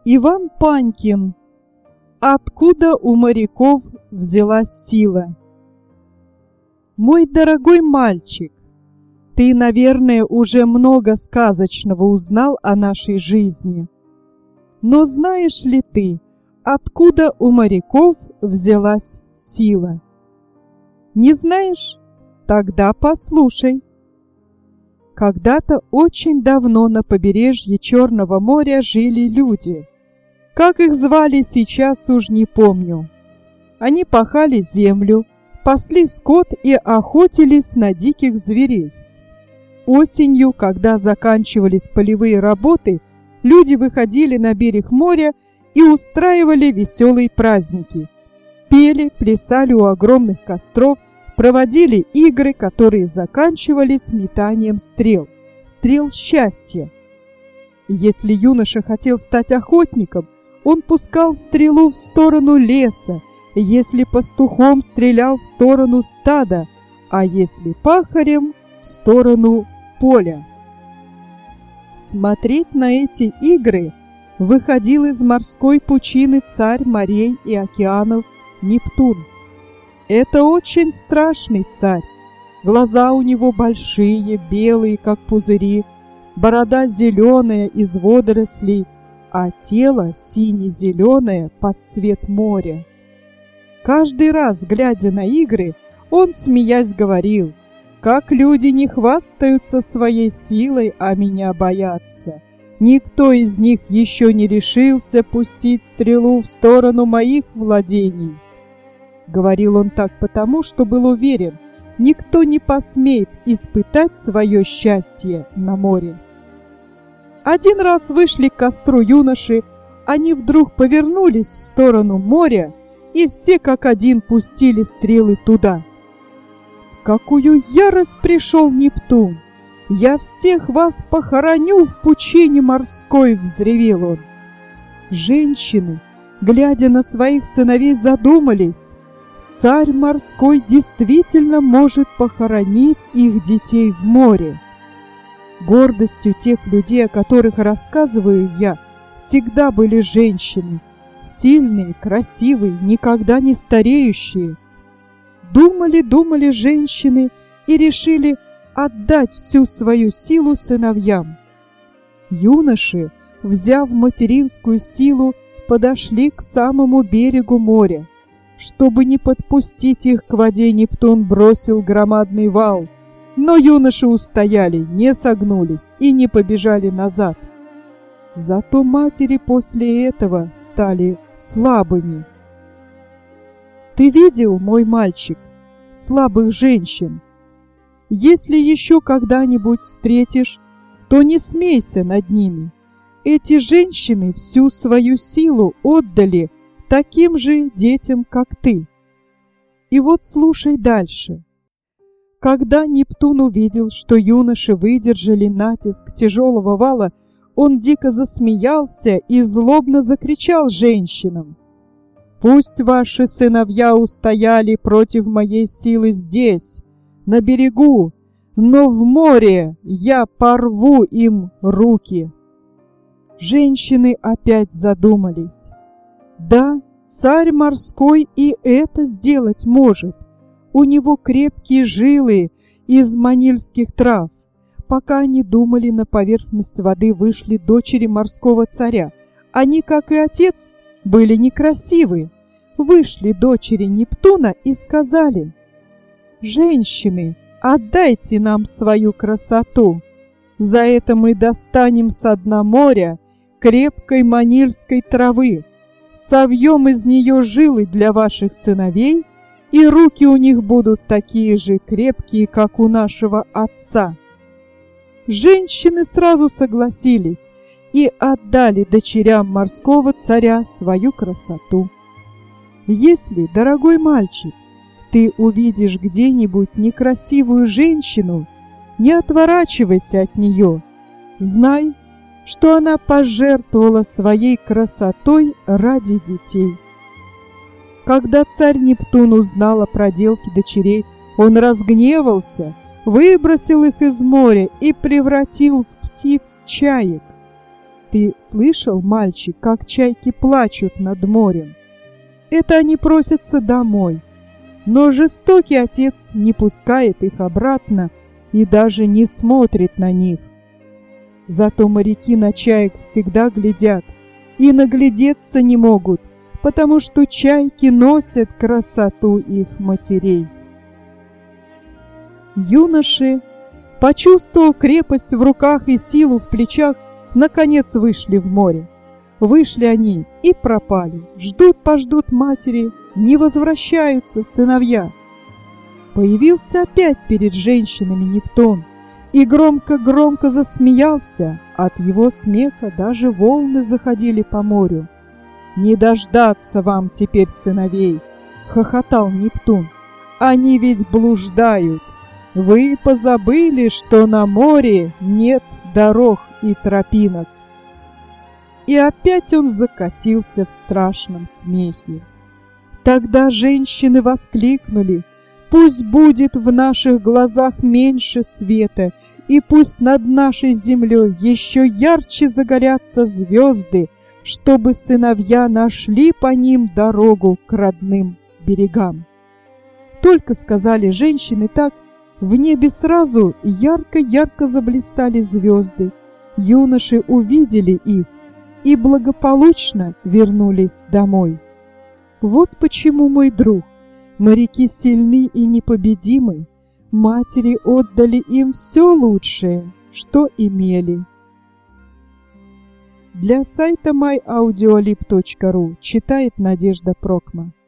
Иван Панькин. Откуда у моряков взялась сила? Мой дорогой мальчик, ты, наверное, уже много сказочного узнал о нашей жизни. Но знаешь ли ты, откуда у моряков взялась сила? Не знаешь? Тогда послушай. Когда-то очень давно на побережье Черного моря жили люди. Как их звали, сейчас уж не помню. Они пахали землю, пасли скот и охотились на диких зверей. Осенью, когда заканчивались полевые работы, люди выходили на берег моря и устраивали веселые праздники. Пели, плясали у огромных костров, проводили игры, которые заканчивались метанием стрел. Стрел счастья. Если юноша хотел стать охотником, он пускал стрелу в сторону леса, если пастухом стрелял в сторону стада, а если пахарем — в сторону поля. Смотреть на эти игры выходил из морской пучины царь морей и океанов Нептун. Это очень страшный царь. Глаза у него большие, белые, как пузыри, борода зеленая из водорослей, а тело сине-зеленое под цвет моря. Каждый раз, глядя на игры, он, смеясь, говорил: «Как люди не хвастаются своей силой, а меня боятся! Никто из них еще не решился пустить стрелу в сторону моих владений». Говорил он так потому, что был уверен, никто не посмеет испытать свое счастье на море. Один раз вышли к костру юноши, они вдруг повернулись в сторону моря, и все как один пустили стрелы туда. В какую ярость пришел Нептун! «Я всех вас похороню в пучине морской!» — взревел он. Женщины, глядя на своих сыновей, задумались. Царь морской действительно может похоронить их детей в море. Гордостью тех людей, о которых рассказываю я, всегда были женщины, сильные, красивые, никогда не стареющие. Думали женщины и решили отдать всю свою силу сыновьям. Юноши, взяв материнскую силу, подошли к самому берегу моря. Чтобы не подпустить их к воде, Нептун бросил громадный вал. Но юноши устояли, не согнулись и не побежали назад. Зато матери после этого стали слабыми. Ты видел, мой мальчик, слабых женщин? Если еще когда-нибудь встретишь, то не смейся над ними. Эти женщины всю свою силу отдали таким же детям, как ты. И вот слушай дальше. Когда Нептун увидел, что юноши выдержали натиск тяжелого вала, он дико засмеялся и злобно закричал женщинам: «Пусть ваши сыновья устояли против моей силы здесь, на берегу, но в море я порву им руки». Женщины опять задумались. Да, царь морской и это сделать может. У него крепкие жилы из манильских трав. Пока они думали, на поверхность воды вышли дочери морского царя. Они, как и отец, были некрасивы. Вышли дочери Нептуна и сказали: «Женщины, отдайте нам свою красоту. За это мы достанем со дна моря крепкой манильской травы, совьем из нее жилы для ваших сыновей, и руки у них будут такие же крепкие, как у нашего отца». Женщины сразу согласились и отдали дочерям морского царя свою красоту. Если, дорогой мальчик, ты увидишь где-нибудь некрасивую женщину, не отворачивайся от нее. Знай, что она пожертвовала своей красотой ради детей. Когда царь Нептун узнал о проделке дочерей, он разгневался, выбросил их из моря и превратил в птиц чаек. ты слышал, мальчик, как чайки плачут над морем? Это они просятся домой. Но жестокий отец не пускает их обратно и даже не смотрит на них. Зато моряки на чаек всегда глядят и наглядеться не могут, потому что чайки носят красоту их матерей. Юноши, почувствовав крепость в руках и силу в плечах, наконец вышли в море. Вышли они и пропали. Ждут-пождут матери, не возвращаются сыновья. Появился опять перед женщинами Нептун и громко-громко засмеялся. От его смеха даже волны заходили по морю. «Не дождаться вам теперь сыновей!» — хохотал Нептун. «Они ведь блуждают! Вы позабыли, что на море нет дорог и тропинок!» И опять он закатился в страшном смехе. Тогда женщины воскликнули: «Пусть будет в наших глазах меньше света, и пусть над нашей землей еще ярче загорятся звезды, чтобы сыновья нашли по ним дорогу к родным берегам». Только сказали женщины так, в небе сразу ярко-ярко заблистали звезды. Юноши увидели их и благополучно вернулись домой. Вот почему, мой друг, моряки сильны и непобедимы. Матери отдали им все лучшее, что имели. Для сайта myaudiolib.ru читает Надежда Прокма.